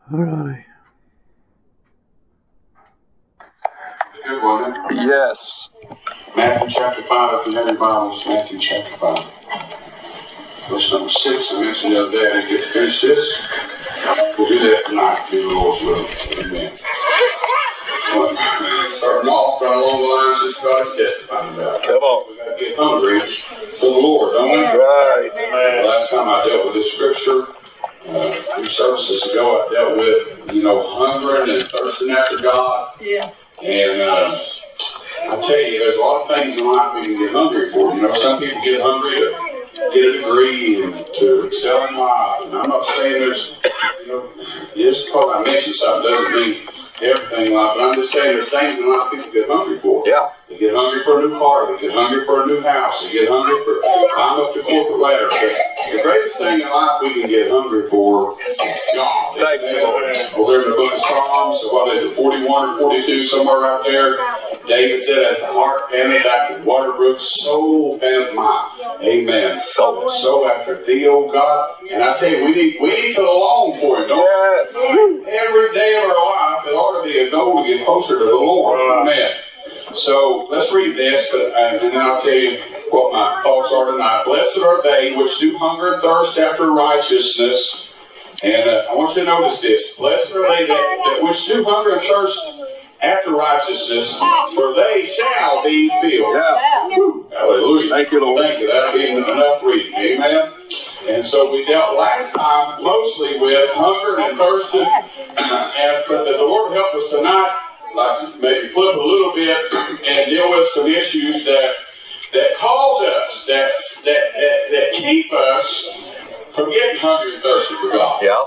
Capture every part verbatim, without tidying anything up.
All righty. Good, wasn't it? Yes. Matthew chapter five, if you have your Bibles, Matthew chapter five. Verse number six, I mentioned the other day, I didn't get to finish this. We'll do that tonight, do the Lord's will. Amen. Well, starting off, from along the lines that God is testifying about. Come on. We've got to get hungry for the Lord, don't we? Right. Amen. The last time I dealt with this scripture, uh, three services ago, I dealt with, you know, hungering and thirsting after God. Yeah. And uh, I tell you, there's a lot of things in life we can get hungry for. You know, some people get hungry to get a degree and to excel in life. And I'm not saying there's, you know, just because I mentioned something doesn't mean everything in life. But I'm just saying there's things in life people get hungry for. Yeah. They get hungry for a new car. They get hungry for a new house. They get hungry for climb up the corporate ladder. But the greatest thing in life we can get hungry for is God. Thank you, Lord. Over in the book of Psalms, what is it, forty-one or forty-two, somewhere right there, David said, as the heart panteth after water brooks, so panteth mine. Amen. So, so after thee, O God. And I tell you, we need we need to long for Him, don't Yes. we? Every day of our life, it ought to be a goal to get closer to the Lord. Amen. So let's read this, but, and then I'll tell you what my thoughts are tonight. Blessed are they which do hunger and thirst after righteousness. And uh, I want you to notice this. Blessed are they that, that which do hunger and thirst after righteousness, for they shall be filled. Yeah. Hallelujah. Thank you, Lord. Thank you. That'll be enough reading. Amen. And so we dealt last time mostly with hunger and thirsting. And for the Lord help us tonight, like maybe flip a little bit and deal with some issues that that cause us, that, that, that, that keep us from getting hungry and thirsty for God. Yeah.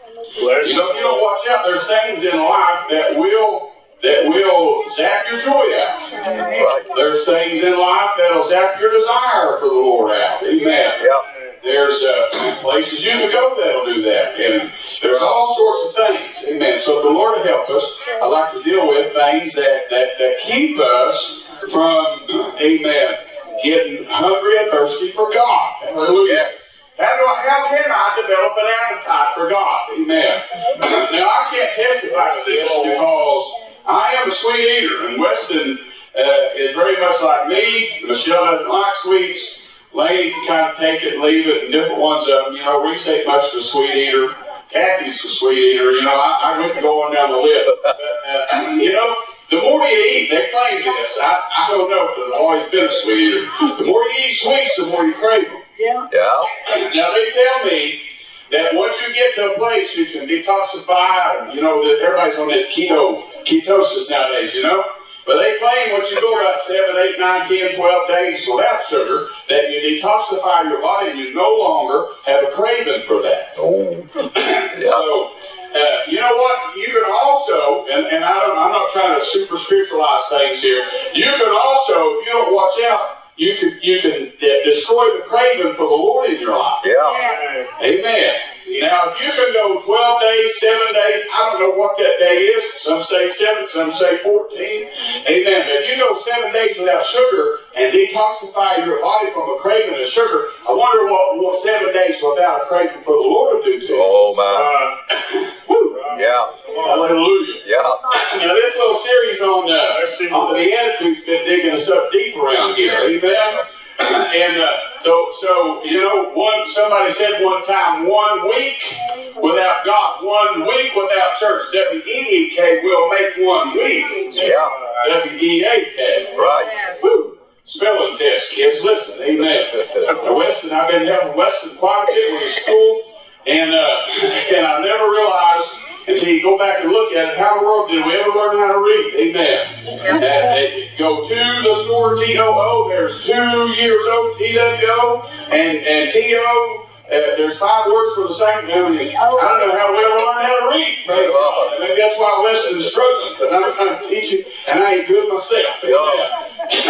You know, if you don't watch out, there's things in life that will that will zap your joy out. Right. There's things in life that'll zap your desire for the Lord out. Amen. Yeah. There's uh, places you can go that'll do that. And there's all sorts of things. Amen. So the Lord will help us. I like to deal with things that, that, that keep us from, amen, getting hungry and thirsty for God. Hallelujah. Yes. How, do I, how can I develop an appetite for God? Amen. Now, I can't testify to this because I am a sweet eater, and Weston uh, is very much like me. Michelle doesn't like sweets. Lady can kind of take it and leave it, and different ones of them. You know, Reese ain't much of a sweet eater. Kathy's a sweet eater. You know, I, I went going down the list. But, uh, you know, the more you eat, they claim this. I, I don't know because I've always been a sweet eater. The more you eat sweets, the more you crave them. Yeah. Yeah. Now, they tell me that once you get to a place, you can detoxify. And, you know, that everybody's on this keto ketosis nowadays, you know. But they claim once you go about seven, eight, nine, ten, twelve days without sugar, that you detoxify your body and you no longer have a craving for that. Oh. Yeah. So, uh, you know what? You can also, and, and I don't, I'm not trying to super spiritualize things here, you can also, if you don't watch out, you can, you can de- destroy the craving for the Lord in your life. Yeah. Amen. Now, if you can go twelve days, seven days, I don't know what that day is. Some say seven, some say fourteen. Amen. But if you go seven days without sugar and detoxify your body from a craving of sugar, I wonder what, what seven days without a craving for the Lord will do to you. Oh, my. Uh, woo. Yeah. Hallelujah. Yeah. Now, this little series on, uh, on the Beatitudes has been digging us up deep around here. Amen. And uh, so, so you know, one somebody said one time, one week without God, one week without church, W E E K will make one week. Yeah. W E A K. Right. Woo. Spelling test, kids. Listen, amen. Now, Weston, I've been helping Weston quite a bit with his school, and uh, and I never realized until you go back and look at it, how in the world did we ever learn how to read? Amen. And, and go to the store, T O O, there's two years old, T W O, and, and T O, uh, there's five words for the same. I mean, I don't know how we ever learned how to read. Praise God. And maybe that's why Weston's struggling, because I'm trying to teach you, and I ain't good myself. Amen.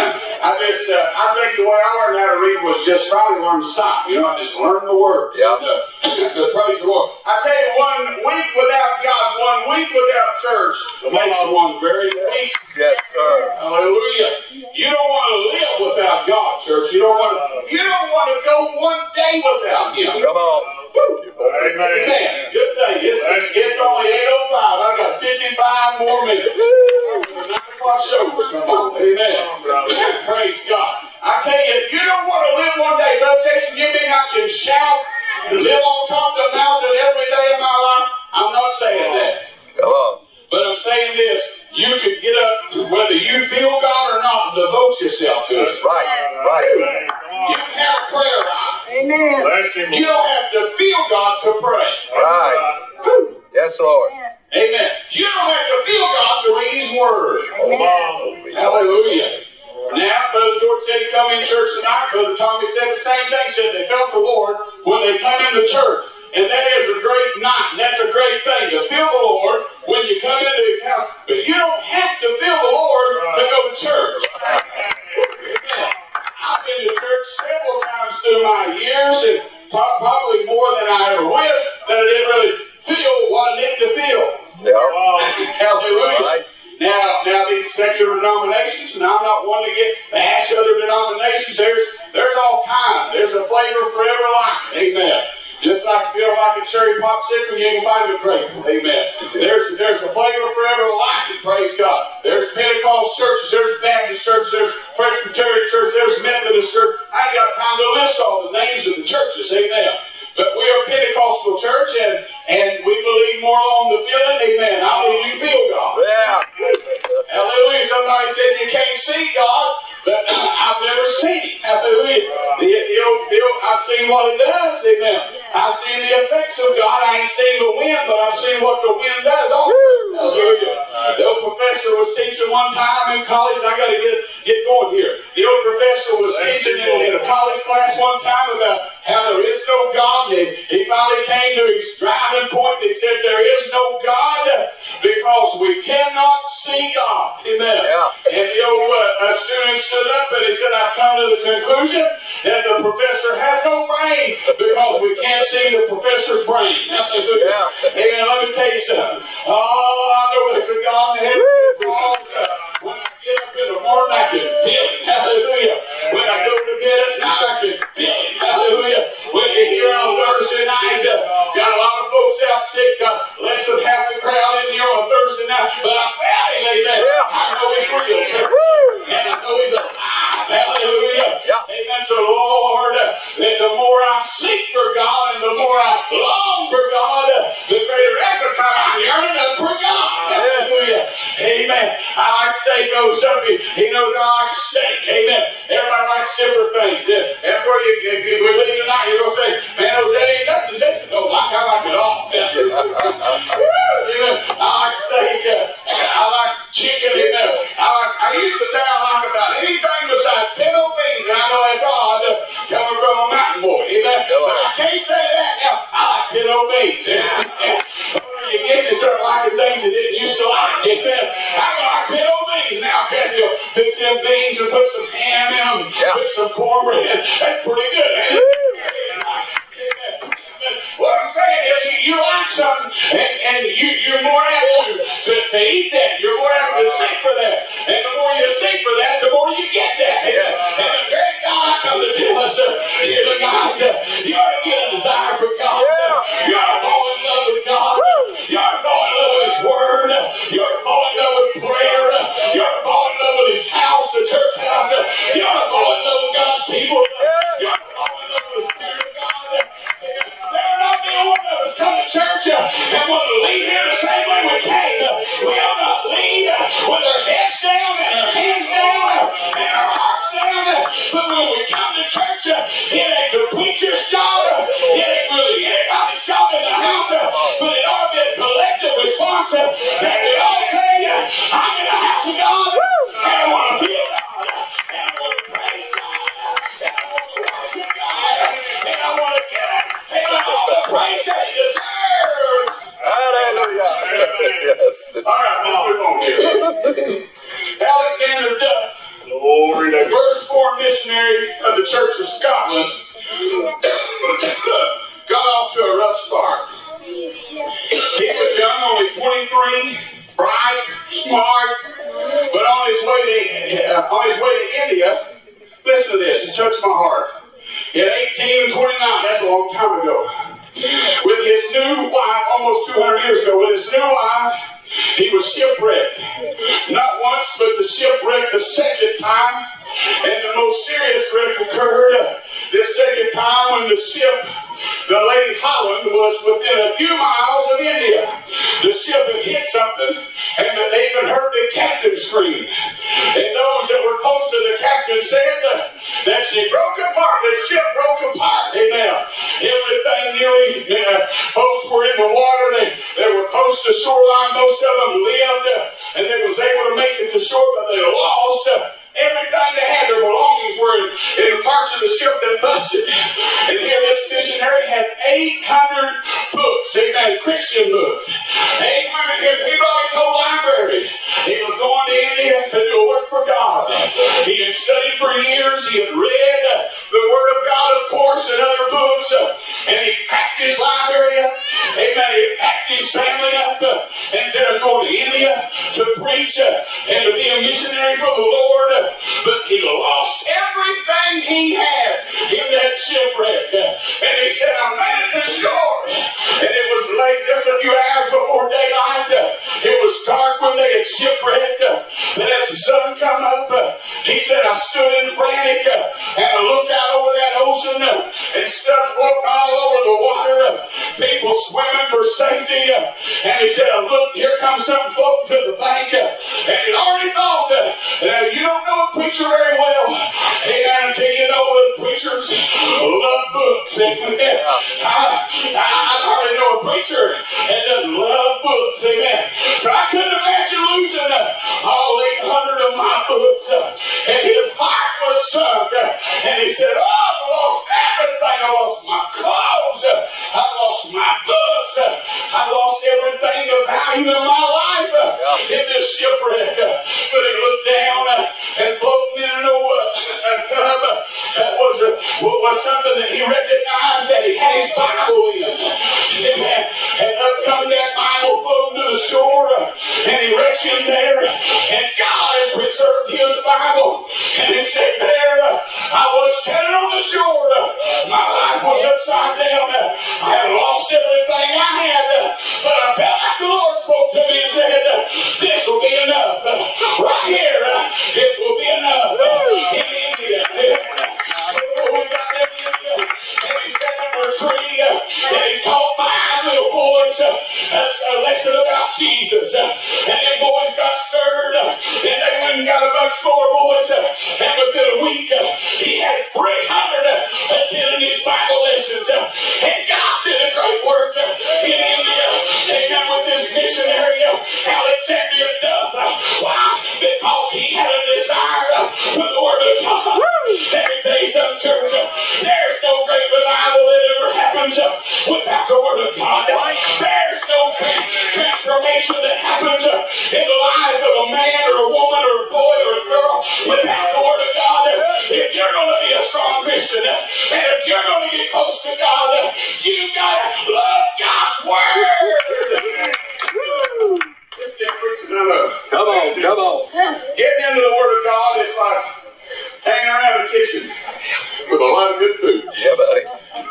I just, uh, I think the way I learned how to read was just finally learn to stop. You know, I just learned the words. Yeah. And, uh, praise the Lord. I tell you, one week without God, one week without church makes one very weak. Yes, sir. Hallelujah. You don't want to live without God, church. You don't want to. You don't want to go one day without Him. Come on. Woo. Amen. Good thing. It's, it's only eight live on top of the mountain every day of my life. I'm not saying that. Come on. But I'm saying this, you can get up, whether you feel God or not, and devote yourself to it. Right, right. You can have a prayer life. Amen. You don't have to feel God to pray. Right. Yes, Lord. Amen. You don't have to feel God to read His Word. Amen. Hallelujah. Now, Brother George said he come in church tonight. Brother Tommy said the same thing. Said they felt the Lord when they come into church. And that is a great night. And that's a great thing to feel the Lord when you come into His house. But you don't have to feel the Lord to go to church. Amen. I've been to church several times through my years, and probably more than I ever wished, that I didn't really feel what I need to feel. Yeah. Hallelujah. Right. Now, now these secular denominations, and I'm not one to get bash other denominations. There's, there's all kinds. There's a flavor for every life. Amen. Just like if you don't like a cherry popsicle, you can find a grape. Amen. There's, there's a flavor for every life. Praise God. There's Pentecost churches. There's Baptist churches. There's Presbyterian churches. There's Methodist church. I ain't got time to list all the names of the churches. Amen. But we are a Pentecostal church, and, and we believe more along the feeling. Amen. I believe you feel God. Yeah. Hallelujah. Somebody said you can't see God, but I've never seen Him. Hallelujah. The, the, the, I've seen what He does. Amen. I've seen the effects of God. I ain't seen the wind, but I've seen what the wind does also. Hallelujah. The old professor was teaching one time in college. I got to get get going here. The old professor was teaching in, in a college class one time about how there is no God. And he finally came to his driving point. He said there is no God because we cannot see God. Amen. Yeah. And the old uh, student stood up and he said, I've come to the conclusion that the professor has no brain because we can't see the professor's brain. Hallelujah. Yeah. Amen. Let me tell you something. Oh, I know there's a God in heaven because uh, when I get up in the morning, I can feel it. Hallelujah. When I go to bed at night, I can feel it. Hallelujah. When you're here on Thursday night, uh, got a lot of folks out sick, got less than half the crowd in here on Thursday night, but I found Him. Amen. I know He's real, church. And I know He's alive. Hallelujah. Yeah. Amen. So, Lord, uh, that the more I seek for God and the more I long for God, uh, the greater appetite I'm yearning up for God. Hallelujah. Amen. I like steak. Oh, some of you, He knows I like steak. Amen. Everybody likes different things. Yeah. And for you, if you leave tonight, you're going to say, man, those ain't nothing Jason don't like. I like it all. Amen. I like steak. Uh, I like chicken. Amen. I like. I used to say I like about anything besides pinto beans, and I know that's odd uh, coming from a mountain boy. Amen. But I can't say that now. I like pinto beans. You get you start liking things you didn't used to like. Amen. I like pinto beans now. Can't you fix them beans and put some ham in them, and Yeah. put some cornbread in? That's pretty good, ain't it? What I'm saying is, you, you like something, and, and you, you're more apt to, to, to eat that. You're more apt to seek for that. And the more you seek for that, the more you get that. Yeah. And the great God comes to tell us, uh, you're the God, uh, you ought to get a desire for God. Yeah. You ought to fall in love with God. You ought to fall in love with His Word. You ought to fall in love with prayer. You ought to fall in love with His house, the church house. You ought to fall in love with God's people. You ought to fall in love with the Spirit of God. There are not be one of us come to church uh, and want to leave here the same way we came. Uh, we ought not leave uh, with our heads down and our hands down uh, and our hearts down. Uh, but when we come to church, uh, it ain't the preacher's job. Uh, it ain't really anybody's job in the house. Uh, but it ought to be a collective response uh, that we all say, uh, I'm in the house of God and I want to feel God and I want to praise God and I want to worship God and I want to get it. Amen. All the praise that He deserves. Hallelujah. Yes. All right, let's move on here. Alexander Duff, Glory to the first foreign missionary of the Church of Scotland, got off to a rough start. He was young, only twenty-three, bright, smart, but on his way to uh, on his way to India. Listen to this; it touched my heart. At eighteen and twenty-nine, that's a long time ago. With his new wife, almost two hundred years ago, with his new wife, he was shipwrecked. Not once, but the shipwreck the second time. And the most serious wreck occurred the second time when the ship the Lady Holland was within a few miles of India. The ship had hit something, and they even heard the captain scream. And those that were close to the captain said uh, that she broke apart. The ship broke apart. Amen. Everything nearly, uh, folks were in the water. They, they were close to shoreline. Most of them lived, uh, and they was able to make it to shore, but they lost uh, everything they had. Their belongings were in, in parts of the ship that busted. And here this missionary had eight hundred books, amen, Christian books. eight hundred, he brought his whole library. He was going to India to do a work for God. He had studied for years. He had read uh, the Word of God, of course, and other books. Uh, and he packed his library up. Amen. He packed his family up uh, and said, I'm going to India to preach uh, and to be a missionary for the Lord. Uh, but he lost everything he had in that shipwreck. Uh, and he said, I made it to shore. And it was late, just a few hours before daylight. Uh, it was dark when they had shipwrecked. Uh, but as the sun come up, uh, he said, I stood in frantic uh, and I looked out over that ocean uh, and stuff floating all over the water. Uh, people swimming for safety. Uh, and he said, I looked, here comes something floating to the bank. Uh, and he already thought that uh, you don't know a preacher very well. Amen. Until you know that preachers love books. Amen. I, I, I hardly know a preacher that doesn't love books. Amen. So I couldn't imagine losing uh, all eight hundred of my books. Uh, and his heart was sunk. Uh, and he said, oh, I lost everything. I lost my clothes. Uh, I lost my books. Uh, I lost everything of value in my life uh, in this shipwreck. Uh, but he looked down uh, and floating in an old uh, a tub uh, that was, uh, was something that he recognized that he had his Bible in. Amen. And up come that Bible floating to the shore, uh, and he reached in there, and God had preserved his Bible. And he said, there uh, I was standing on the shore. Uh, my life was upside down. Uh, I had lost everything I had, uh, but I felt like the Lord spoke to me and said, uh, this will be enough. Uh, right here, uh, it will be enough. Uh, in India. Oh, we got them in India. And he sat under a tree, uh, and he taught five little boys uh, a lesson about Jesus. Uh, and them boys got stirred, uh, and they went and got a bunch more boys. Uh, and within a week, uh, he had three hundred uh, attending his Bible lessons. Uh, and God did a great work uh, in India. Amen. With this missionary, uh, Alexander Duff. Uh, why? Because he had a desire uh, for the Word of God. Let me tell you something, church. Uh, there's no great revival that ever happens uh, without the Word of God. There's no tra- transformation that happens uh, in the life of a man or a woman or a boy or a girl without the Word of God. If you're going to be a strong Christian uh, and if you're going to get close to God, uh, you've got to love God's Word. This damn preaching, I know. Come on, come on. Getting into the Word of God is like hanging around the kitchen with a lot of good food. Yeah, buddy.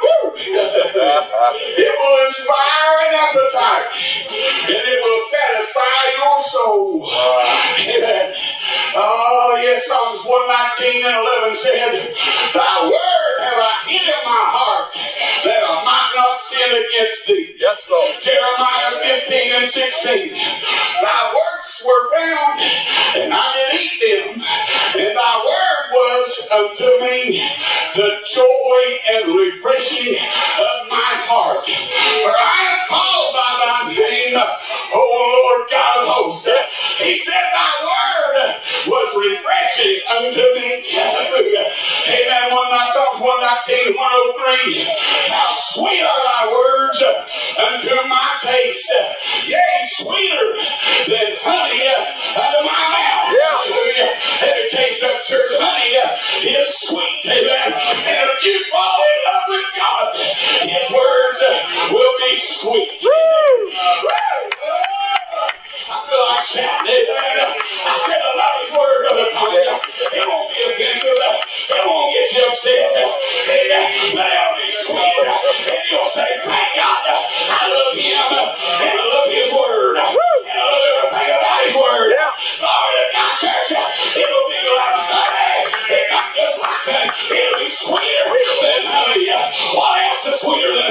It will inspire an appetite, and it will satisfy your soul. Amen. Oh, yes, Psalms one nineteen and eleven said, thy word have I hid in my heart, that I might not sin against thee. Yes, Lord. Jeremiah fifteen and sixteen. Thy works were found, and I did eat them, and thy word was unto me the joy and refreshing of my heart. For I am called by thy name, O Lord God of hosts. He said thy word was refreshing unto me. Hallelujah. Amen. One Psalms one nineteen, one oh three. How sweet are thy words unto my taste. Yea, sweeter than honey unto my mouth. Yeah. Hallelujah. Let me tell you something, church. Honey is sweet. Amen. And if you fall in love with God, his words will be sweet. Woo! I feel like shouting. Amen. I said I love his word, Brother Tommy. It won't be offensive. It won't get you upset. Amen. But it'll be sweet. And you'll say, thank God, I love him. And I love his word. And I love everything about his word. Glory to God, church. It'll be like honey. It's not just like honey. It'll be sweeter than honey. What else is sweeter than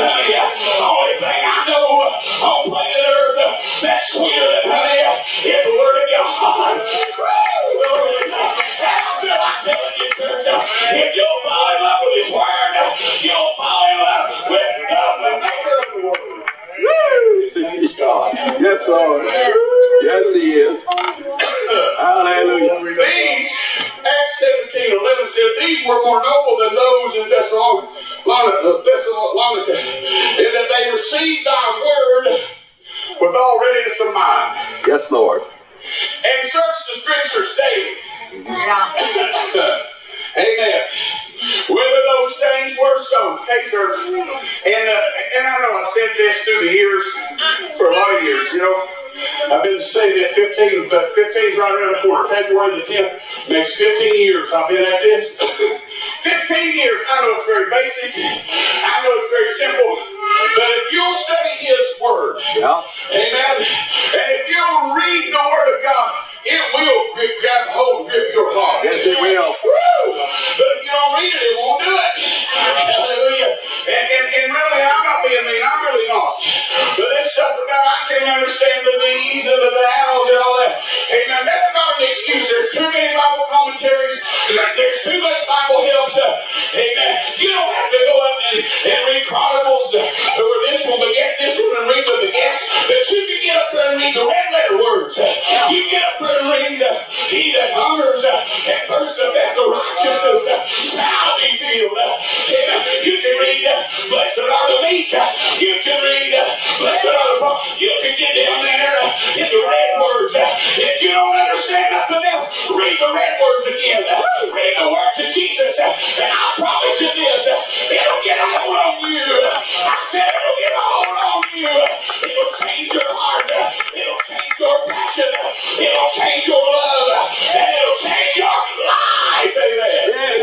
receive thy word with all readiness of mind. Yes, Lord. And search the scriptures daily. Yeah. Amen. Whether those things were so. Hey, church. And, uh, and I know I've said this through the years, for a lot of years, you know. I've been saying that fifteen, but fifteen is right around the corner. February the tenth makes fifteen years I've been at this. fifteen years. I know it's very basic. I know it's very simple. But if you'll study His Word, Yeah. amen, and if you'll read the Word of God, it will grip, grab hold, grip your heart. Yes, it will. Woo! But if you don't read it, it won't do it. Hallelujah. And, and, and really, I'm not being mean. I'm really lost. But this stuff about I can't understand the these and the thous and all that. Amen. That's not an excuse. There's too many Bible commentaries. There's too much Bible helps. Amen. You don't have to go up and, and read Chronicles or this one beget this one and read the begets. But you can get up there and read the red letter words. You get up there and read uh, He that hungers uh, and thirsteth after righteousness uh, shall be filled. Uh, amen. You can read uh, Blessed are the meek. Uh, you can read uh, Blessed are the poor. You can get down there uh, in the red words. Uh, if you don't understand nothing else, read the red words again. Uh, read the words of Jesus. Uh, and I promise you this, uh, it'll get a hold on you. Uh, I said it'll get a hold on you. Uh, it'll change your heart. Uh, it'll change your passion. Uh, it'll change your love. Uh, and it'll change your life. Amen. Yes,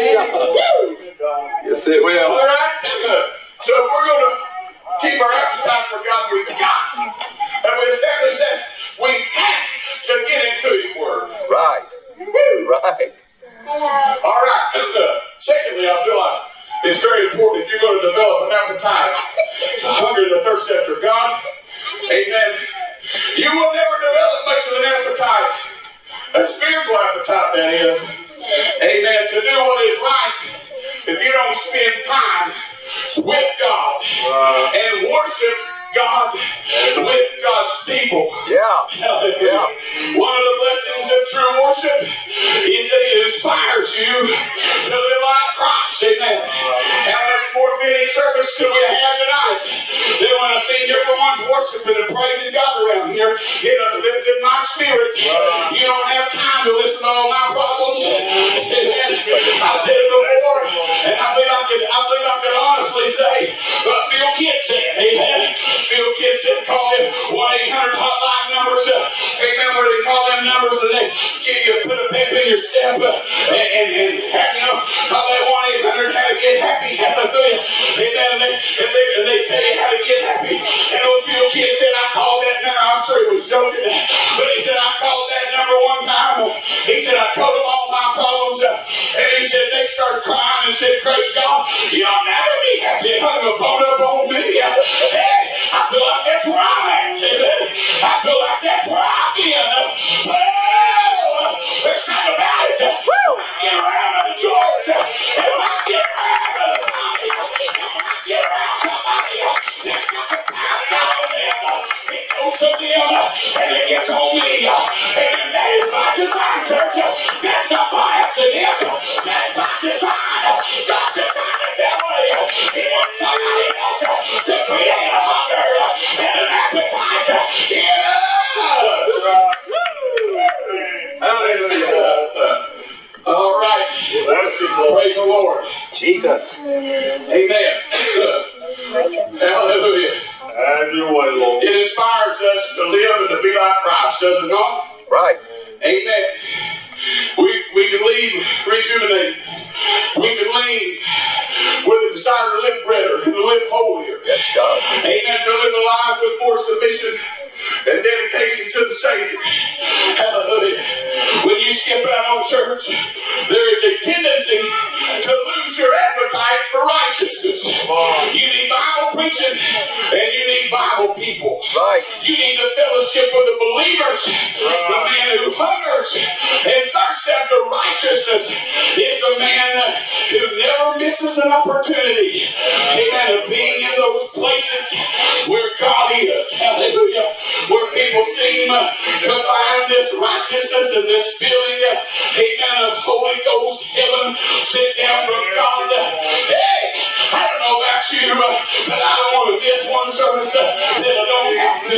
God. Yes, it will. All right? So if we're going to keep our appetite for God, we've got, and we establish that, we have to get into His Word. Right. Woo! Right. All right. Secondly, I feel like it's very important if you're going to develop an appetite to hunger and to thirst after God. Amen. You will never develop much of an appetite, a spiritual appetite, that is. Amen. To do what is right if you don't spend time with God and worship God with God's people. Yeah. Hallelujah. One of the blessings of true worship is that it inspires you to live like Christ. Amen. How much more fitting service do we have tonight than when I see different ones worshiping and praising God around here? It uplifted my spirit. You don't have time to listen to all my problems. Amen. I've said it before, and I believe I could, I believe I could honestly say, but Phil Kidd said, amen. Phil Kidd said, call them one eight hundred hotline numbers. Uh, amen. Where they call them numbers and they give you, put a pep in your step uh, and, and, and have, you know, call that one eight hundred how to get happy. Hallelujah. Amen. And they, and, they, and they tell you how to get happy. And old Phil Kidd said, I called that number. I'm sure he was joking. But he said, I called that number one time. He said, I told them all my problems. Uh, and he said, they started crying and said, great God, you'll never be happy. And hung the phone up on me. Uh, hey, I feel like that's where I'm at, amen. I feel like that's where I've been. Well, there's something about it. When I get around to George, and when I get around to Tommy, and when I get around somebody that's got the power on them, it goes to them, and it gets on me. And that is by design, church. That's not by accident. That's by design. God designed it that way. He wants somebody else to create a hunger and an appetite in us. Hallelujah. All right. Praise the Lord. Jesus. Amen. Hallelujah. Have your way, Lord. It inspires us to live and to be like Christ, does it not? Right. Amen. We, we can leave rejuvenated. We can leave with a desire to live better, to live holier. Yes, God. Amen. To live a life with more submission and dedication to the Savior. Hallelujah. When you skip out on church, there is a tendency to lose your appetite for righteousness. You need Bible preaching and you need Bible people. Right. You need the fellowship of the believers. The man who hungers and thirsts after righteousness is the man who never misses an opportunity, amen, of being in those places where God is. Hallelujah. where people seem uh, to find this righteousness and this feeling, uh, amen, of Holy Ghost heaven sent down from God. Uh, hey, I don't know about you, uh, but I don't want to miss one service uh, that I don't have to.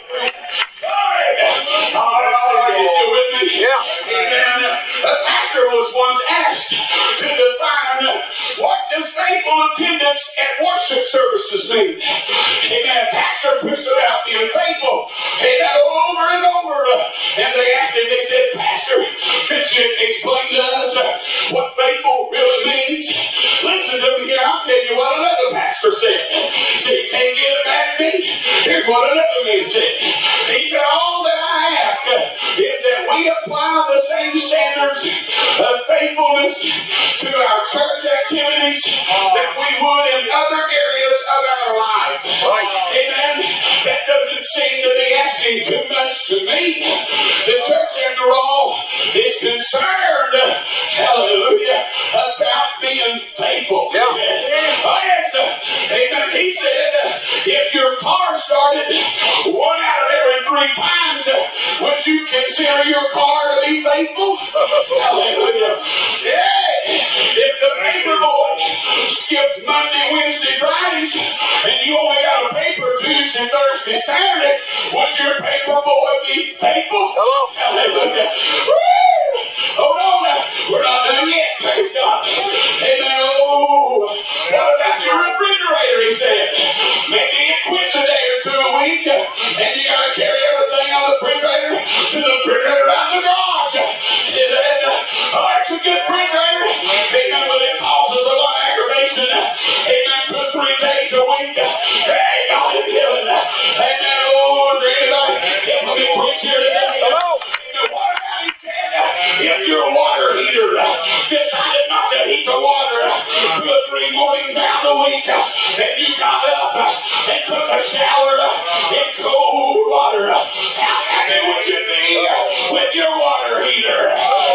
Are you still with me? Yeah. Amen. A pastor was once asked to define what does faithful attendance at worship services mean. Amen. Pastor pushed about being faithful. Amen. Over and over. And they asked him, they said, Pastor, could you explain to us what faithful really means? Listen to me here. I'll tell you what another pastor said. See, you can't get it mad at me. Here's what another man said. He said, all that I ask is that we apply the same standards of faithfulness to our church activities that we would in other areas of our life. Amen. That doesn't seem to be asking too much to me. The church, after all, is concerned, hallelujah, about being faithful. Yeah. Oh, yes. Amen. He said, if your car started one out of every three times, would you consider your car to be faithful? Hallelujah. Yeah. If the paper boy skipped Monday, Wednesday, Fridays, and you only got a paper Tuesday, Thursday, Saturday, would your paper boy be faithful? Hello. Hallelujah. Woo! Hold on now. We're not done yet. Praise God. Amen. Oh, what about your refrigerator? He said. Maybe it quits a day or two a week, and you got to carry everything on the refrigerator to the refrigerator out in the garage. And then, oh, it's a good refrigerator. Amen. But it causes a lot of aggravation. Amen. Two or three days a week. Hey, God in heaven. Amen. Oh, is there anybody helping me preach here today? Hello. Amen. What about he said, if your water heater decided not to heat the water two or three mornings out of the week, and you got up and took a shower in cold water, how happy would you be with your water heater?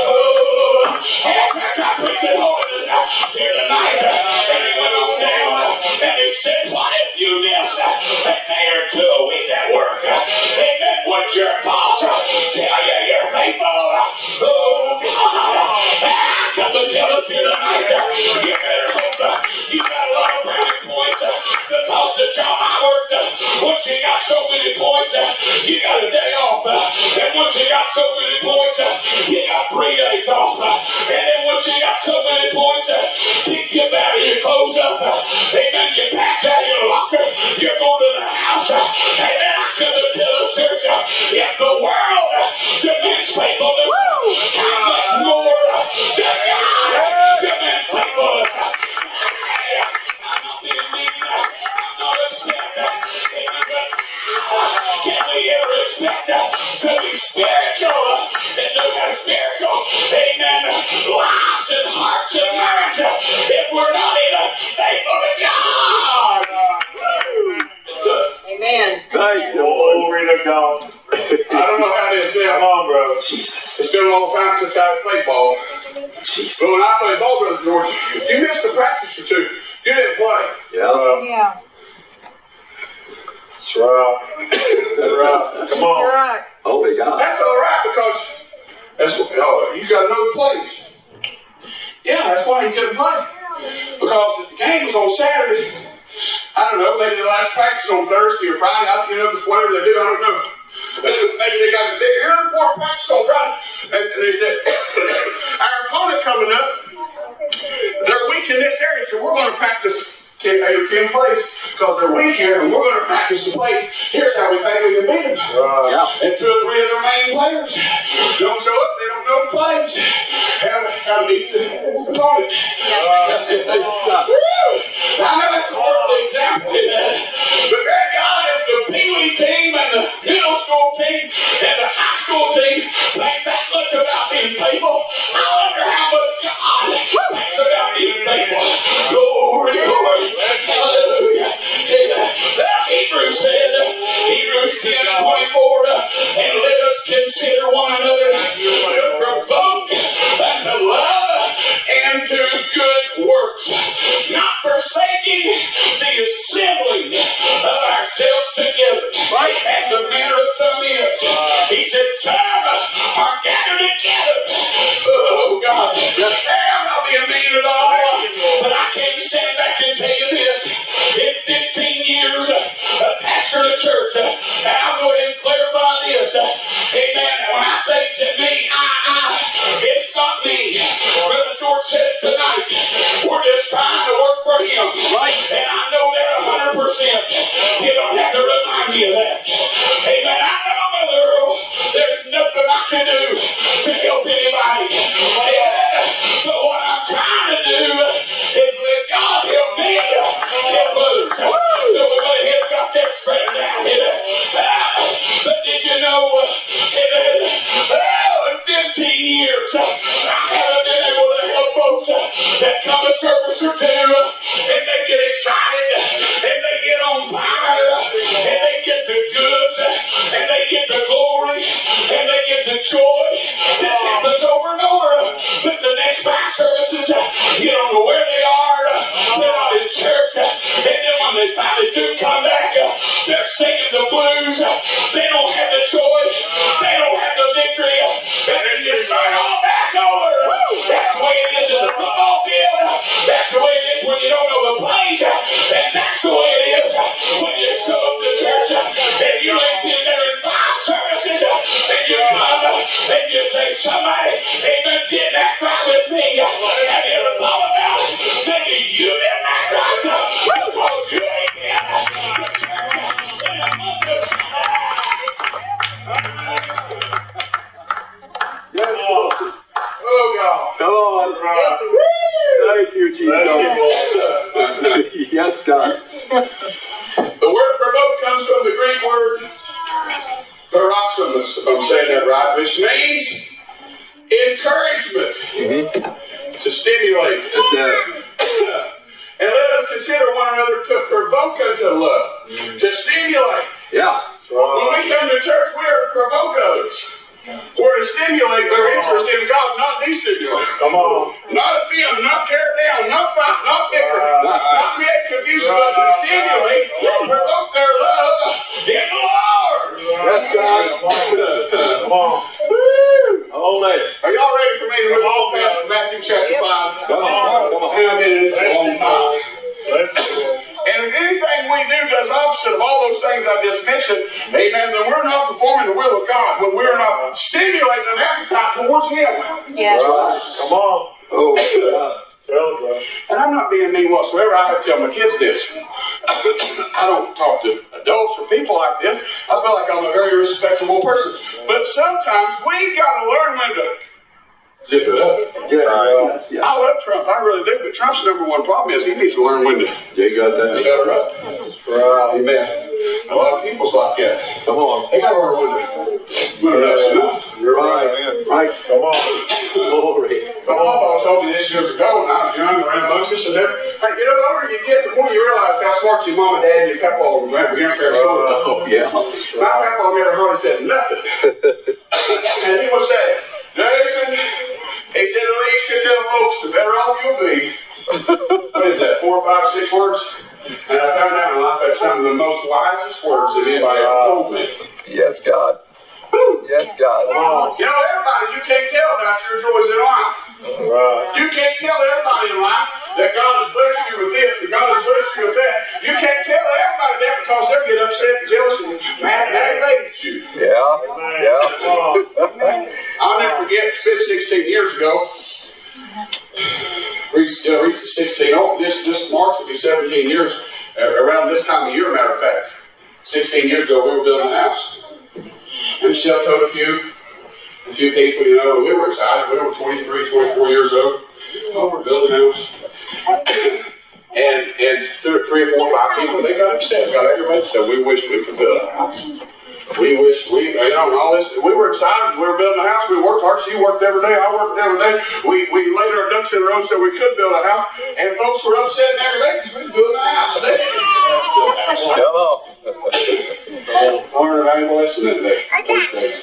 Oh, and I tried to preach it holiness here tonight, and he went on down and he said, what if you missed a day or two a week at work? Amen. Would your boss tell you you're faithful? Oh, God. I come to tell us here tonight, you better hope you got a lot of brownie points because the job I worked, once you got so many points, you got a day off. And once you got so many points, you got three days off. And then once you got so many points, pick your bag of your clothes up. Amen. Your packs out of your locker. You're going to the house. Amen. I come to tell us, church, if the world demands faithfulness, how much more does God demand faithfulness? I'm not being mean. I'm not upset. Amen. But how can we ever expect to be spiritual and to have spiritual, amen, lives and hearts and minds if we're not even faithful to God? Amen. Thank you, Lord. Glory to God. I don't know how this been. Come on, bro. Jesus. It's been a long time since I played ball. Jesus. But when I played ball, Brother George, if you missed a practice or two, you didn't play. Yeah. Yeah. That's right. That's right. Come You're on. right. Holy God. That's all right because that's what, you know, you got to know the plays. Yeah, that's why he couldn't play. Because if the game was on Saturday, I don't know, maybe the last practice on Thursday or Friday, I, you know, just whatever they do, I don't know. Maybe they got a big important practice on Friday, and, and they said, our opponent coming up, they're weak in this area, so we're going to practice ten, eight or ten plays because they're weak here, and we're going to practice the plays. Here's how we think we can beat them. Right. Yeah. And two or three of their main players don't show up, they don't know the plays. How, how to beat the opponent. Woo! I know it's a horrible example, but very God, if the Pee Wee team and the middle school team and the high school team think that much about being faithful, I wonder how much God thinks about being faithful. Glory, glory, hallelujah. Amen. The Hebrews said, Hebrews ten twenty-four, and let us consider one another to provoke and to love and to good works, not forsaking the assembling of ourselves ourselves together as the manner of some is. He said, some are gathered together. Oh, God. I'm not being mean at all, but I can't stand back and tell you this. In fifteen years, a pastor of the church, and I'll go ahead and clarify this. Amen. When I say to me, I, I, it's not me. Brother George said it tonight. We're just trying to work for him. And I know that one hundred percent. You don't have to remind me of that. Amen. I know, Mother Earl, there's nothing I can do to help anybody. Amen. But what I'm trying to do is let God help me help others. So we went ahead and got that straightened out. Amen. Ah, but did you know, amen, oh, in fifteen years, I haven't been able to help folks that come to service or two, and they get excited, and they get on fire, and they get the goods, and they get the glory, and they get the joy. This happens over and over. But the next five services, you don't know where they are. They're not in church. And then when they finally do come back, they're singing the blues. They don't have the joy. They don't have the victory. And then you start all back over. That's the way it is in the football field. That's the way it is when you don't know the plays. And that's the way it is when you show up to church and you ain't been there in five services. And you come and you say, somebody, amen, didn't act right with me. Have you ever thought about it? Maybe you didn't act right because you ain't been to church in a month of Sundays. Yes, Lord. Oh, God. Come on. Thank you, Jesus. Yes, God. The word provoke comes from the Greek word paroxysmus, if I'm saying that right, which means encouragement, mm-hmm. to stimulate. That's it. And let us consider one another to provoke unto love, mm-hmm. to stimulate. Yeah. When we come to church, we are to provoke others. We're to stimulate their interest in God, not destimulate. Come on. Not offend, not tear down, not fight, not bicker, uh, not create confusion, but to stimulate, provoke their love in the Lord. Yes, God. Come on. Woo! Holy. Are y'all ready for me to move on past Matthew chapter five? Come on. Come on. And I've been in this a long time. Let's go. And if anything we do does opposite of all those things I just mentioned, amen, then we're not performing the will of God when we're not stimulating an appetite towards Him. Yes. Right. Come on. Oh, God. Tell them. And I'm not being mean whatsoever. I have to tell my kids this. I don't talk to adults or people like this. I feel like I'm a very respectable person. But sometimes we got to learn when to zip it up. Yeah. Yes, yes. I love Trump. I really do. But Trump's number one problem is he needs to learn when to You got that. shut her up. Right. Amen. A lot of people's like that. Come on. They got to learn when to when enough's enough. You're right. Right? Come on. Glory. My papa told me this years ago when I was young, around bunches and everything. Like, you know, the older you get, the more you realize how smart your mom and dad and your papa and your grandparents were. Oh, yeah. My papa never hardly said nothing. And he would say, Jason, he said, at least you tell folks, the better off you'll be. What is that, four, five, six words? And I found out in life that's some of the most wisest words that anybody ever told me. Yes, God. Yes, God. You know, everybody, you can't tell about your joys in life. Right. You can't tell everybody in life that God has blessed you with this, that God has blessed you with that. You can't tell everybody that because they'll get upset and jealous and mad and aggravated at you. Yeah. Yeah. I'll never forget, it's been sixteen years ago. Reached, uh, reached the sixteen. Oh, this, this March will be seventeen years. Uh, around this time of year, matter of fact. sixteen years ago, we were building a house. And Michelle told a few, a few people, you know, we were excited. We were twenty-three, twenty-four years old. Oh, we're building a house. And, and two, three or four or five people, they got upset, got aggravated, said, we wish we could build a house. We wish we, you know, and all this, we were excited. We were building a house. We worked hard. She worked every day. I worked every day. We, we laid our ducks in a row so we could build a house. And folks were upset and aggravated because we were building a house. They didn't have to build a house. Come on. I learned a valuable lesson that day. Those days.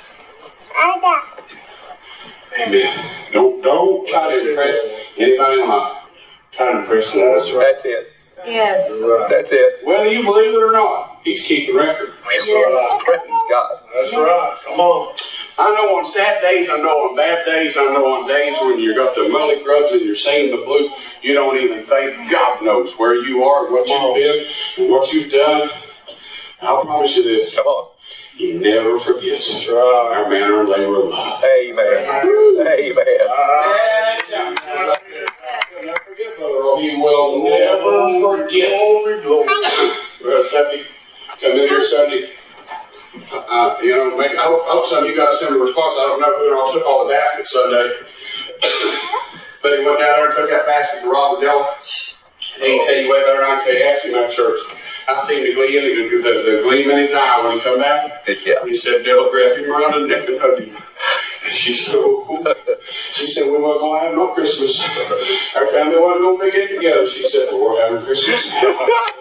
Amen. Don't, don't try to impress anybody in life. Try to impress them. That's right. That's it. Yes. That's it. Whether you believe it or not. He's keeping record. That's right. Praise God. That's right. Come on. I know on sad days, I know on bad days, I know on days when you got the mully grubs and you're singing the blues, you don't even think God knows where you are, what you've been, and what you've done. I'll promise you this. Come on. He never forgets That's right. our manner and labor of love. Amen. Amen. Yes, He'll never forget, brother. Oh, he will never forget. Glory, glory. Brother Steffi, come in here Sunday. Uh, you know, maybe, I hope, I hope some of you got a similar response. I don't know who all took all the baskets Sunday. But he went down there and took that basket to Rob and Della. And he can tell you way better than I can tell you. Ask him after church. I seen the gleam, the, the, the gleam in his eye when he come back. Yeah. He said, Della grabbed him around the neck and hugged him. And she said, oh. She said, we weren't going to have no Christmas. Our family wasn't going to get together. She said, well, we're having Christmas now.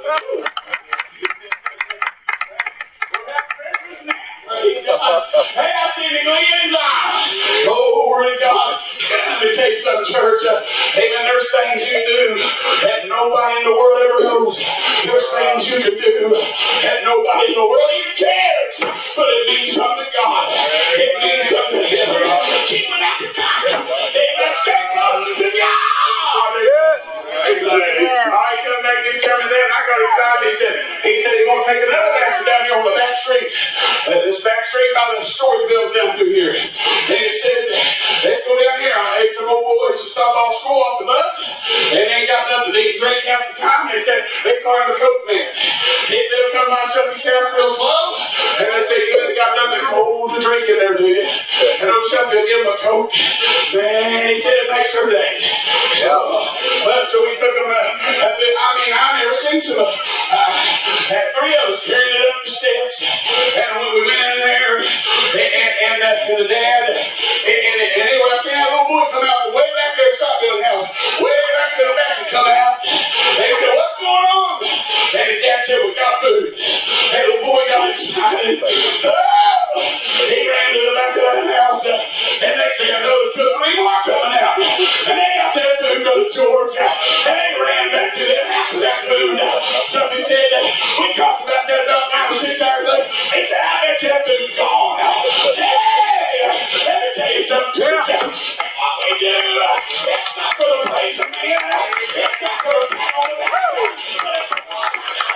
Hey, I see the gleam in his eye. Oh, glory to God. Let me tell you something, church. Uh, amen. There's things you do that nobody in the world ever knows. There's things you can do that nobody in the world even cares. But it means something to God. It means something to Him. Keep an appetite. Amen. Stay close to God. Yes. Yeah. Oh, he come back and he's telling me that, and I got excited. He said, he said he's going to take another basket down here on the back street. Uh, this back street by the storage buildings down through here. And he said, let's go down here. I ate some old boys to stop off school off the bus, and they ain't got nothing to eat and drink half the time. They said, they call him the Coke Man. He, they'll come by Shelby's house real slow, and they say, you ain't got nothing cold to drink in there, do you? And old Shelby will give him a Coke. Man, he said it makes her day. Yeah. But so we took him, uh, a bit, I mean, I've never seen some, uh, had three of us carrying it up the steps, and when we went in there, and, and, and, uh, and the dad, and, and, and anyway, I seen that little boy come out from way back there, shotgun house, way back to the back and come out, and he said, what's going on? And his dad said, we got food. And the boy got excited. Oh! He ran to the back of that house, uh, and next thing I know, two or three more coming out, and they got that food, Brother George, and they ran back to their house with that food. Somebody said, we talked about that about five or six hours later. He said, I bet you that food's gone. Hey, let me tell you something, church. And what we do, it's not for the praise of man, it's not for the pat on the back, but it's for us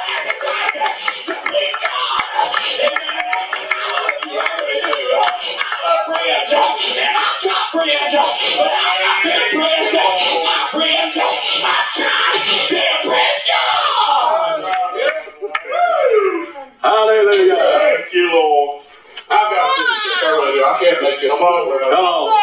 to please God. Amen. I really do. I love friends, and I've got friends, but I'm not going to impress my friends. I try to impress God. Hallelujah. Thank you, Lord. I've got to finish this early. I can't make this. Come on, brother. Come on.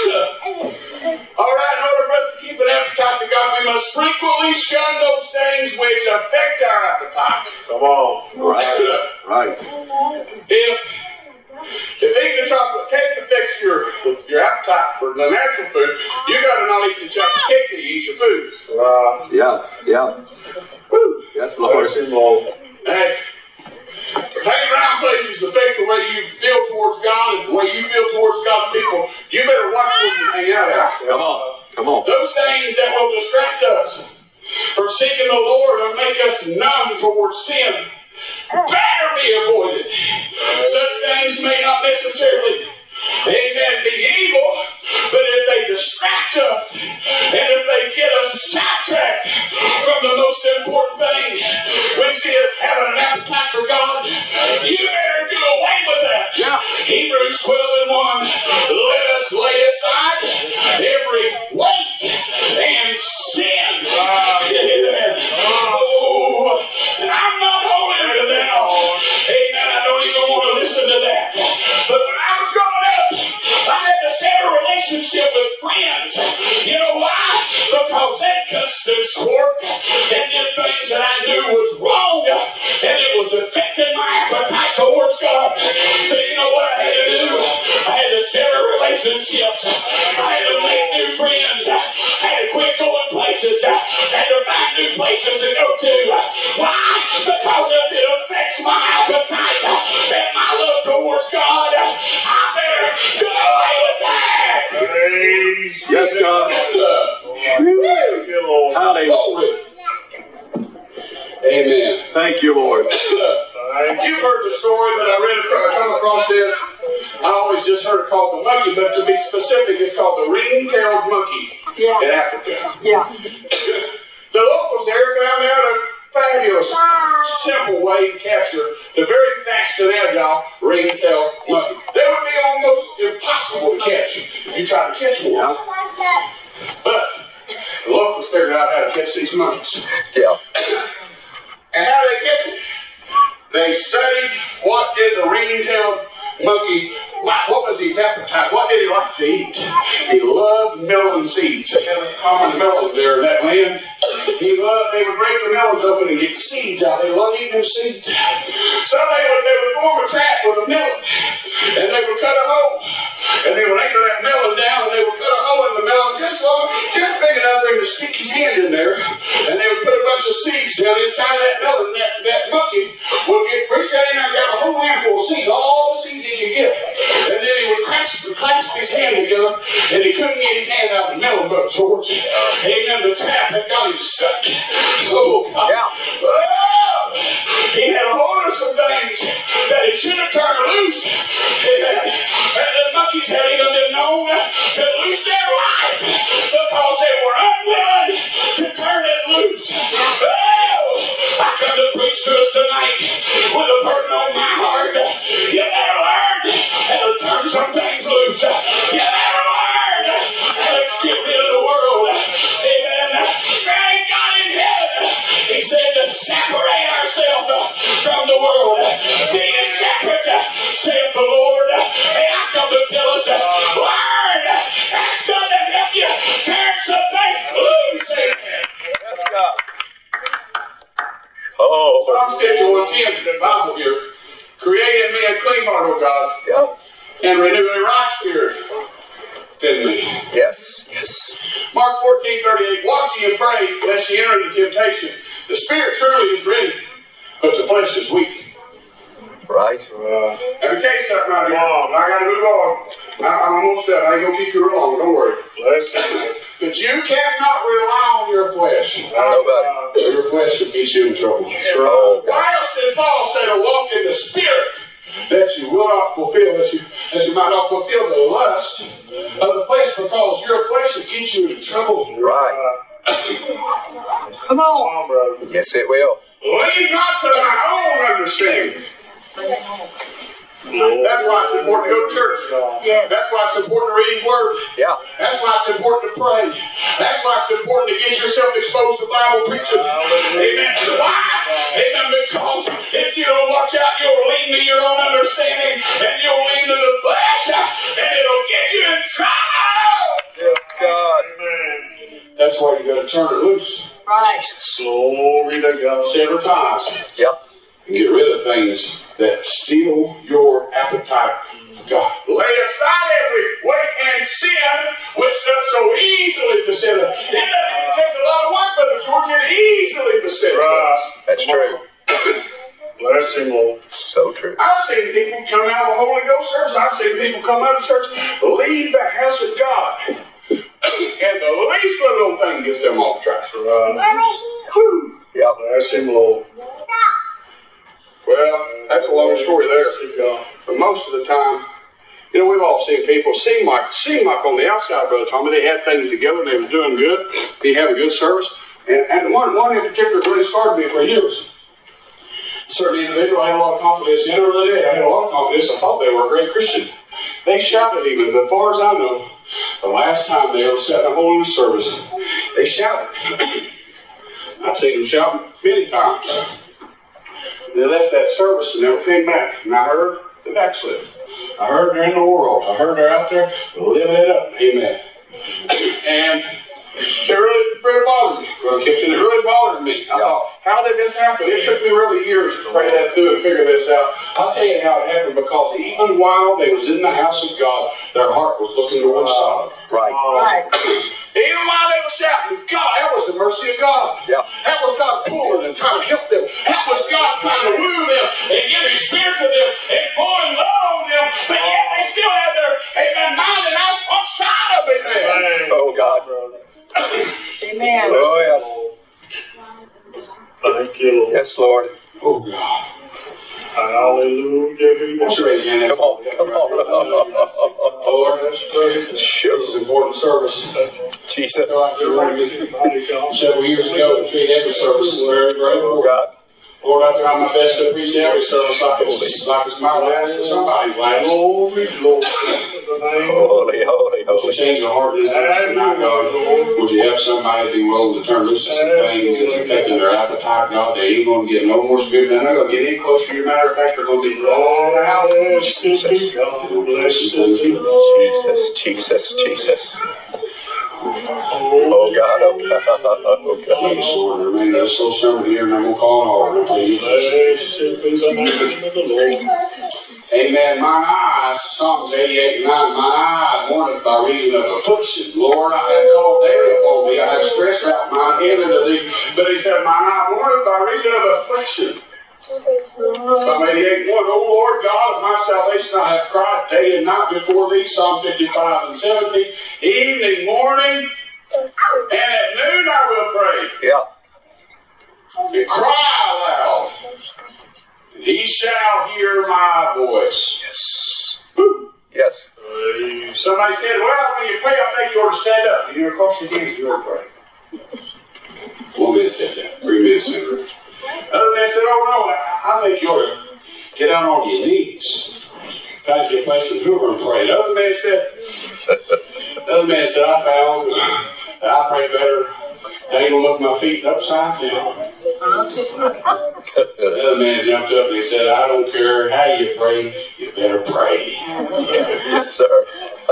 All right, in order for us to keep an appetite to God, we must frequently shun those things which affect our appetite. Come on. Right. Right. If if eating a chocolate cake affects your your appetite for the natural food, you got to not eat the chocolate cake till you eat your food. Right. Yeah. Yeah. Woo. Yes, Lord. Bless him, Lord. Hey, hanging around places affect the way you feel towards God and the way you feel towards God's people. You better watch where you hang out at. Come on. Come on. Those things that will distract us from seeking the Lord and make us numb towards sin better be avoided. Such things may not necessarily, amen, be evil, but if they distract us and if they get us sidetracked from the most important thing, which is having an appetite for God, you better do away with that. Yeah. Hebrews twelve and one, let us lay aside every weight and sin. Amen. Oh, and I'm not holding to that. Amen. I don't even want to listen to that. But when I was growing up, I had to share a relationship with friends. You know why? Because they cussed and swore and did things that I knew was wrong, and it was affecting my appetite towards God. So you know what I had to do? I had to share relationships. I had to make new friends. I had to quit going places. I had to find new places to go to. Why? Because if it affects my appetite and my love towards God, I better do away with that. Praise Yes, God. Thank you, Lord. Hallelujah. Glory. Amen. Thank you, Lord. Thank you've heard the story, but I read it, I come across this. I always just heard it called the monkey, but to be specific, it's called the ring-tailed monkey Yeah. in Africa. Yeah. The locals there found out a fabulous, simple way to capture the very fast and agile ring-tailed monkey. They would be almost impossible to catch if you tried to catch one. But the locals figured out how to catch these monkeys. Yeah. And how do they catch them? They studied what did the ring-tailed monkey like. What was his appetite? What did he like to eat? He loved melon seeds. They had a common melon there in that land. He loved, they would break the melons open and get seeds out. They loved eating them seeds. So they would, they would form a trap with a melon. And they would cut a hole. And they would anchor that melon down and they would cut a hole in the melon just long, just big enough for him to stick his hand in there. And they would put a bunch of seeds down inside of that melon. And that, that monkey would get reach out in there and grab a whole handful of seeds, all the seeds he could get. And then he would clasp, clasp his hand together and he couldn't get his hand out of the melon, but George, amen, the trap had got him stuck. Oh, God. Yeah. Oh, he had a hold of some things that he should have turned loose. Amen. And the monkeys had even been known to lose their life because they were unwilling to turn it loose. Oh, I come to preach to us tonight with a burden on my heart. You better learn how to turn some things loose. You better learn how to get rid of the world. Amen. Thank God in heaven. He said to separate ourselves from the world. Be ye separate, saith the Lord. And I come to tell us, learn. That's going to help you turn some things loose. Amen. Yes, God. Oh. Psalms fifty-one ten, the Bible here. Create in me a clean heart, O God, Yeah. and renew a right spirit in me. Yes. Yes. Mark fourteen thirty-eight, watch ye and pray, lest ye enter into temptation. The spirit truly is ready, but the flesh is weak. Right. Uh, Let me tell you something right here. I got to move on. I, I'm almost done. I ain't going to keep you real long. Don't worry. bless you. But you cannot rely on your flesh. Nobody. Your flesh will get you in trouble. Oh, God. Why else did Paul say to walk in the spirit, that you will not fulfill, that you, that you might not fulfill the lust of the flesh, because your flesh will get you in trouble. Right. Come Come on. on, brother. Yes, it will. Lean not to thy own understanding. That's why it's important to go to church. Yes. That's why it's important to read His Word. Yeah. That's why it's important to pray. That's why it's important to get yourself exposed to Bible preaching. Amen. Why? Amen. Because if you don't watch out, you'll lean to your own understanding and you'll lean to the flesh and it'll get you in trouble. Yes, God. Amen. That's why you got to turn it loose Right. Glory to God. several times Yep. and get rid of things that steal your appetite for God. Lay aside every weight and sin which does so easily beset us. It doesn't take a lot of work, Brother George. It easily besets Right. us. That's true. Bless him, Lord. So true. I've seen people come out of the Holy Ghost service. I've seen people come out of church, leave the house of God, and the least little thing gets them off track. Right. Whew. Yep. Bless him, Lord. Well, that's a long story there. Bless you, God. But most of the time, you know, we've all seen people seem like seem like on the outside, Brother Tommy, they had things together, they were doing good, they had a good service. And, and one, one in particular really started me for years. A certain individual I had a lot of confidence in, I really did. I had a lot of confidence. I thought they were a great Christian. They shouted even, but as far as I know, the last time they ever sat in a holy service, they shouted. I've seen them shout many times. They left that service and never came back. And I heard the backslid. I heard they're in the world. I heard they're out there living it up. Amen. And it really, really bothered me. Brother Kipton, it really bothered me. I thought, how did this happen? It took me really years to pray that through and figure this out. I'll tell you how it happened, because even while they was in the house of God, their heart was looking to one side. Right. Right. Even while they were shouting, God, that was the mercy of God. Yeah. That was God pulling and trying to help them. That was God trying to woo them and give His Spirit to them and pouring love on them. But yet they still had their, amen, mind and eyes on side of it. Amen. Oh, God. Amen. Oh, yes. Thank you, Lord. Yes, Lord. Oh, God. Hallelujah. Be Won't you raise your hand? Come on, come on. Lord, this is an important service. Jesus. Several years ago, we treated every service very, very Oh, important. God. Lord, I try my best to preach every service like it's, like it's my last or somebody's last. Glory, glory. Holy, holy, Would you holy. change your heart this tonight, God? Would you help somebody be willing to turn loose to some things that's affecting their appetite, God? They ain't going to get no more spirit. They're not going to get any closer. As a matter of fact, they're going to be drawn out. Jesus. Jesus, Jesus, Jesus. Oh, God, oh, God, oh, God. Please, Lord, remain this little sermon here, and I'm going to call an order, please. Amen. Mine eyes, Psalms eighty-eight and nine, mine eye mourneth by reason of affliction. Lord, I have called daily upon thee. I have stretched out mine hand unto thee. But he said, mine eye mourneth by reason of affliction. Psalm eighty-eight and one, O Lord God of my salvation, I have cried day and night before thee. Psalm fifty-five and seventeen, evening, morning, and at noon I will pray. Yeah. And cry aloud. And he shall hear my voice. Yes. Woo. Yes. Somebody said, well, when you pray, I think you ought to stand up. You cross your hands, you ought to pray. One man said that. Three men said that. Other man said, oh no, I, I think you ought to get down on your knees. Find you a place in Hoover and pray. The other man said, the other man said, I found that I pray better dangling up my feet upside down. The other man jumped up and he said, I don't care how you pray, you better pray. Yes, sir.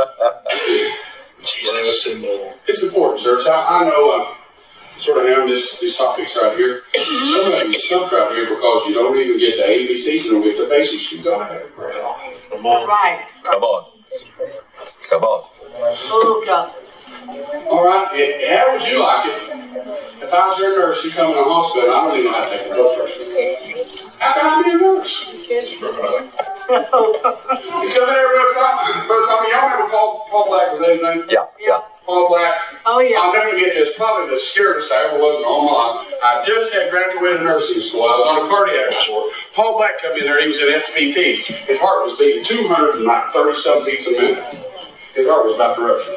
Jesus. It's important, church. I, I know I'm sort of having this, these topics right here. Some of you stuck right here because you don't even get the A B Cs, you don't get the basics. You've got to have a prayer life. Come on. Right. Come on. Come on. Oh, God. All right, and how would you like it if I was your nurse, you come in a hospital, I don't even know how to take a blood pressure. How can I be a nurse? You come in there, Brother Tommy, Brother Tommy, y'all remember Paul, Paul Black, was that his name? Yeah, yeah. Paul Black. Oh, yeah. I'll never forget this. Probably the scariest I ever was in all my life. I just had graduated nursing school. I was on a cardiac floor. Paul Black come in there. He was in S P T. His heart was beating two hundred thirty-seven beats a minute. His heart was about to rupture.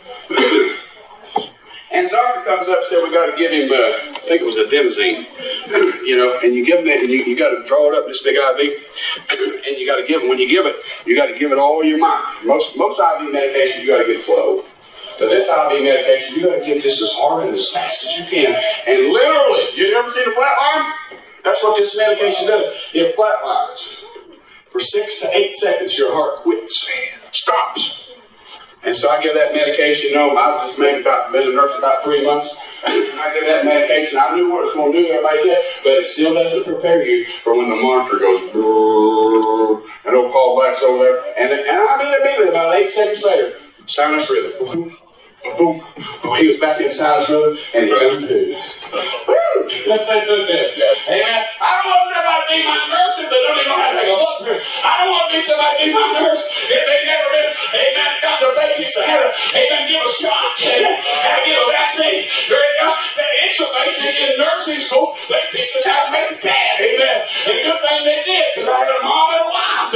And the doctor comes up and said, we got to give him, uh, I think it was adenosine, you know, and you give him that, and you, you got to draw it up in this big I V, and you got to give him, when you give it, you got to give it all your might. Most, most I V medication, you got to get flow. But this I V medication, you got to give this as hard and as fast as you can. And literally, you ever seen a flatline? That's what this medication does. It flatlines. For six to eight seconds, your heart quits, stops. And so I give that medication, you know, I was just maybe about, been a nurse about three months. I give that medication, I knew what it was going to do, everybody said, but it still doesn't prepare you for when the monitor goes, and old Paul Black's over there. And, and I mean, immediately, about eight seconds later, sinus rhythm. Boom, boom, boom. He was back in sinus rhythm, and he come to. Amen. I don't want somebody to be my nurse if they don't even know how to take a blood pressure. I don't want to be somebody to be my nurse if they've never been, amen, got the basics of how to, amen, give a shot, amen, how to give a vaccine. There you go. It's a basic in nursing school. They teach us how to make a bed, amen. And good thing they did, because I had a mom and a wife.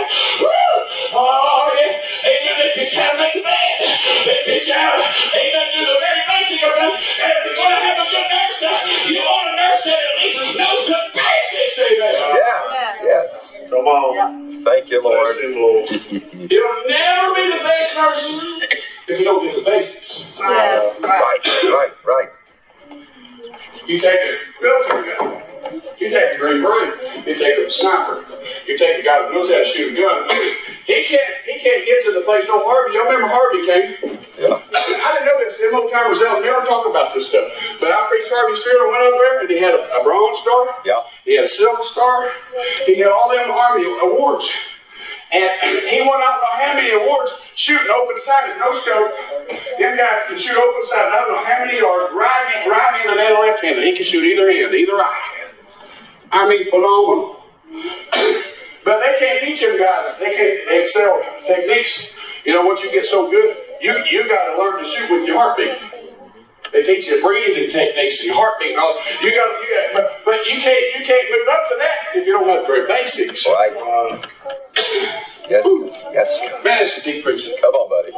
Oh, yeah. Amen. They teach you how to make a bed. They teach you how to, amen, do the very basic of them. And if you're going to have a good nurse, you want a nurse that at least knows the basics, amen. Yes, yes. Come on. Yeah. Thank you, Lord. Bless him, Lord. You'll never be the best nurse if you don't get the basics. Yes. Right, right, right. You take a military gun. You take a Green Beret. You take a sniper. You take a guy that knows how to shoot a gun. He can't. He can't get to the place. No Harvey. Y'all remember Harvey came? Yeah. I didn't know this. M O Timers, they'll never talk about this stuff. But I preached Harvey's funeral, went up there, and he had a, a Bronze Star. Yeah. He had a Silver Star. He had all them Army awards. And he won out know how many awards shooting open-sided, no scope. Them guys can shoot open-sided. I don't know how many yards, right, right handed and left-handed. He can shoot either hand, either eye. I mean, phenomenal. But they can't teach them guys. They can't excel techniques. You know, once you get so good, you you got to learn to shoot with your heartbeat. They teach you breathing techniques and your heartbeat and all. You got, you got, but, but But you can't you can't move up to that if you don't have the very basics. Right. Uh, Yes. Yes. Man, it's a deep preaching. Come on, buddy.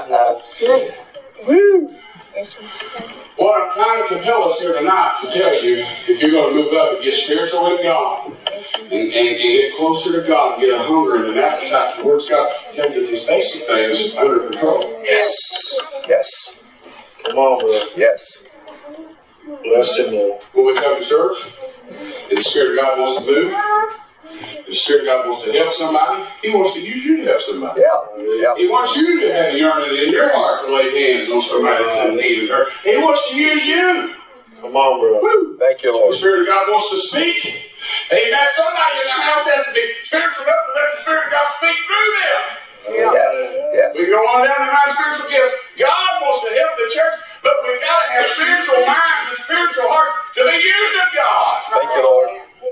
Woo. What I'm trying to compel us here tonight to tell you, if you're going to move up and get spiritual with God, and, and, and get closer to God, and get a hunger and an appetite for the Word of God, you got to get these basic things under control. Yes. Yes. come on, brother. Yes. Bless him, Lord. When we come to church, and the Spirit of God wants to move, and the Spirit of God wants to help somebody, He wants to use you to help somebody. Yeah. Yeah. He wants you to have a yearning in your heart to lay hands on somebody that's in need of her. He wants to use you. Come on, brother. Woo. Thank you, The Lord. Spirit of God wants to speak. Amen. Somebody in the house has to be spiritual enough to let the Spirit of God speak through them. Yes. Yes. We go on down to nine spiritual gifts. God wants to help the church, but we've got to have spiritual minds and spiritual hearts to be used of God. Thank you, Lord.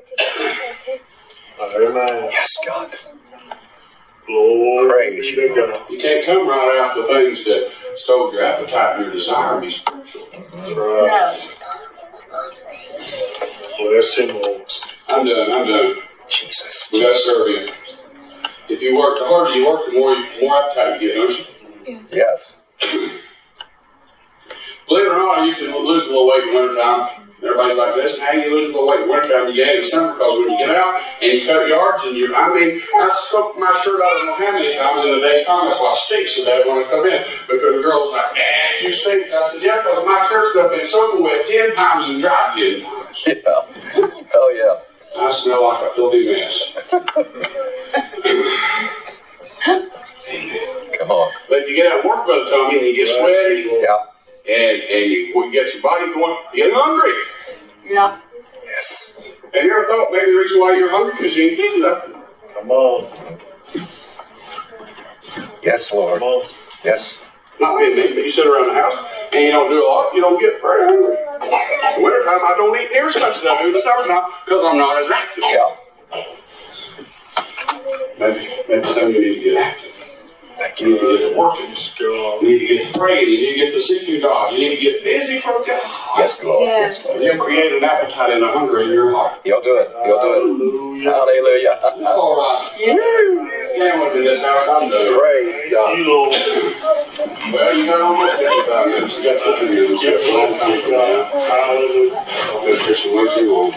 Amen. Yes, God. Glory Praise be to God. You can't come right after things that stole your appetite and your desire to be spiritual. That's right. No. Bless him, Lord. I'm done. I'm done. Jesus. We got to serve Him. If you work, the harder you work, the more more appetite you get, don't you? Yes. Believe it or not, I used to lose a little weight in the wintertime. Everybody's like, this, how you lose a little weight in the wintertime, you gain in the summer, because when you get out and you cut yards and you, I mean, I soaked my shirt out, I don't know how many times in a day's time. That's why I stink so bad when I come in. Because the girl's like, man, you stink. I said, yeah, because my shirt's got been soaking wet ten times and dry ten times. Yeah. Oh, yeah. I smell like a filthy mess. Come on. But if you get out of work, Brother Tommy, and you get sweaty, Yeah. and, and you, you get your body going, you get hungry. Yeah. Yes. And you ever thought maybe the reason why you're hungry because you ain't eating nothing? Come on. Yes, Lord. Come on. Yes. Not being mean, but you sit around the house and you don't do a lot, you don't get very hungry. In the wintertime, I don't eat near as much as I do in the summertime because I'm not as active. Yeah. Maybe, maybe some of you need to get active. Thank You you. need to get to working. You need to get to praying. You need to get to seeking God. You need to get busy for God. Yes, Lord. Yes. You'll create an appetite and a hunger in your heart. You'll do it. You'll do it. Hallelujah. It's all right. Yeah. Stand with me in this house. I'm done. Praise Thank God. you, Lord. Well, you got almost fifty-five minutes. You got fifty minutes. You got a long time from now. Hallelujah. I'm going to preach way too long.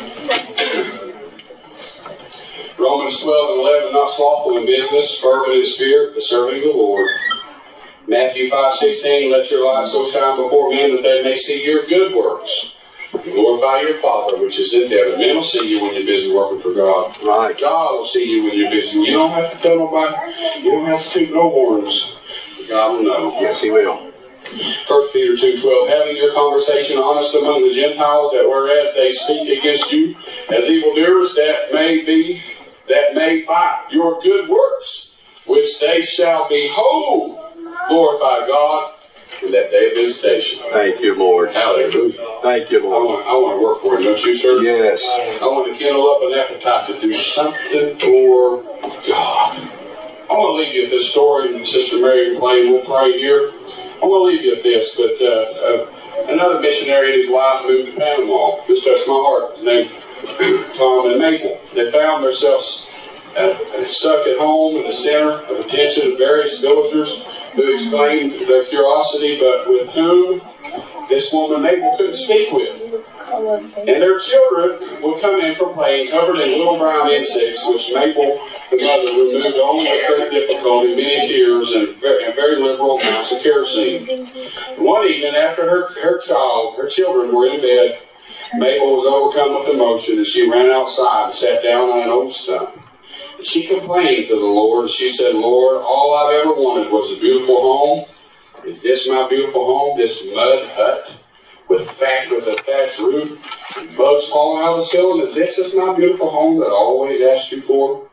Romans twelve and eleven, not slothful in business, fervent in spirit, but serving the Lord. Matthew five sixteen, let your light so shine before men that they may see your good works. Glorify your Father which is in heaven. Men will see you when you're busy working for God. Right. God will see you when you're busy. You don't have to tell nobody. You don't have to toot no horns. God will know. Yes, He will. First Peter two twelve, having your conversation honest among the Gentiles, that whereas they speak against you as evildoers, that may be, that may by your good works, which they shall behold, glorify God in that day of visitation. Thank you, Lord. Hallelujah. Thank you, I want, I want to work for Him, don't you, sir? Yes. I want to kindle up an appetite to do something for God. I want to leave you with this story, and Sister Mary McLean will pray here. I want to leave you with this, but uh, uh, another missionary and his wife moved to Panama. This touched my heart. His name Tom and Mabel. They found themselves uh, stuck at home in the center of attention of various villagers who exclaimed their curiosity, but with whom this woman Mabel couldn't speak with. And their children would come in from playing covered in little brown insects, which Mabel, the mother, removed only with great difficulty, many tears, and very, and very liberal amounts of kerosene. One evening, after her, her child, her children were in bed, Mabel was overcome with emotion, and she ran outside and sat down on an old stump. And she complained to the Lord. She said, Lord, all I've ever wanted was a beautiful home. Is this my beautiful home, this mud hut? With thatch, with a thatched roof, and bugs falling out of the ceiling. Is this is my beautiful home that I always asked you for?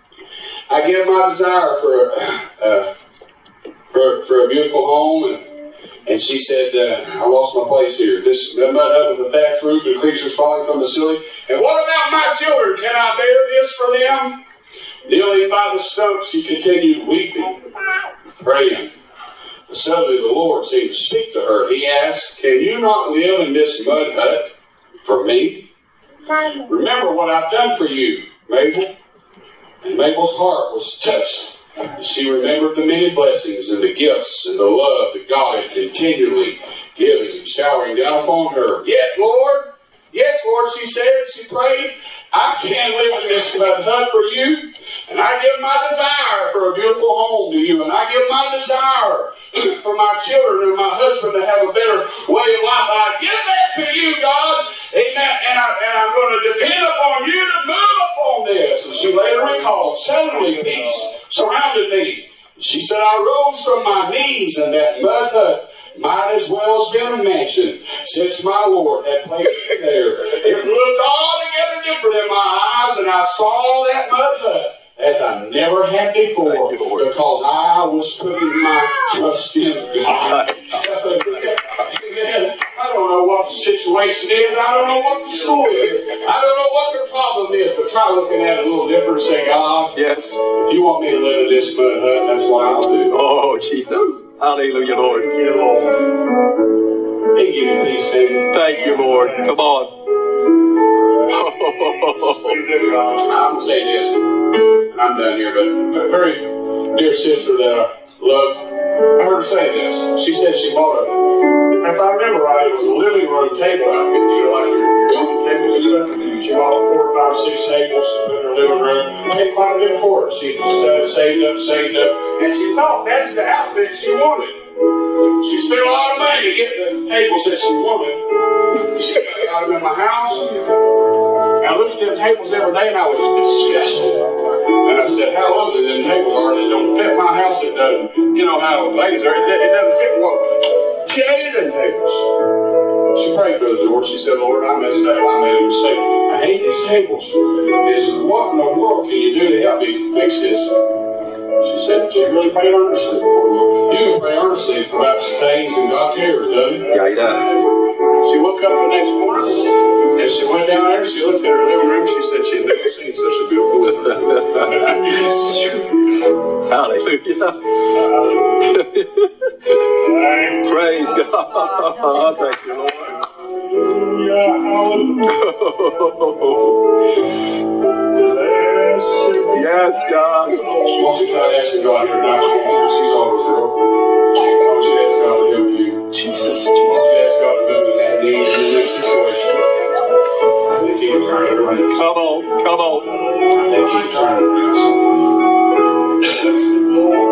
I give my desire for a uh, for, for a beautiful home, and, and she said, uh, I lost my place here. This mud hut with a thatched roof and creatures falling from the ceiling. And what about my children? Can I bear this for them? Kneeling by the stump, she continued weeping, praying. Suddenly the Lord seemed to speak to her. He asked, can you not live in this mud hut for me? Remember what I've done for you, Mabel. And Mabel's heart was touched. She remembered the many blessings and the gifts and the love that God had continually given and showering down upon her. Yet, Lord, yes, Lord, she said, she prayed, I can't live in this mud hut for you. And I give my desire for a beautiful home to you. And I give my desire for my children and my husband to have a better way of life. I give that to you, God. Amen. And, I, and I'm going to depend upon you to move upon this. And she later recalled, suddenly peace surrounded me. She said, I rose from my knees in that mud hut. Might as well have been a mansion, since my Lord had placed me there. It looked altogether different in my eyes, and I saw that mud hut as I never had before, because I was putting my trust in God. Amen. I don't know what the situation is. I don't know what the story is. I don't know what the problem is, but try looking at it a little different and say, God, Yes. if you want me to live in this mud hut, that's what I'll do. Oh, Jesus. Hallelujah, Lord. They give you peace, baby. Thank you, Lord. Come on. I'm going to say this, and I'm done here, but a very dear sister that I love, I heard her say this. She said she bought a, if I remember right, it was a living room table outfit, you know, like your, your own tables and stuff. She bought four or five, six tables to put in her living room. Paid quite a bit for it. She uh, saved up, saved up, and she thought that's the outfit she wanted. She spent a lot of money to get the tables that she wanted. She got them in my house. I looked at them tables every day and I was disgusted. And I said, how ugly them tables are. They don't fit my house. It doesn't, you know how ladies are. It, it doesn't fit what she hated them tables. She prayed, Brother George. She said, Lord, I messed up. I made a mistake. I hate these tables. Is what in the world can you do to help me fix this? She said, she really prayed earnestly before the Lord. You can pray earnestly about things and God cares, doesn't he? Yeah, he does. She woke up the next morning, and she went down there, she looked at her living room, she said she had never seen such a beautiful living room. Hallelujah. Praise God. Thank you, Lord. Yes, God. Why don't you try to ask God here tonight? She's always real. Why don't you ask God to help you? Jesus, Why don't Jesus. you ask God to move in that need in that situation? I think He can turn it around. Come on, come on. I think He can turn it around.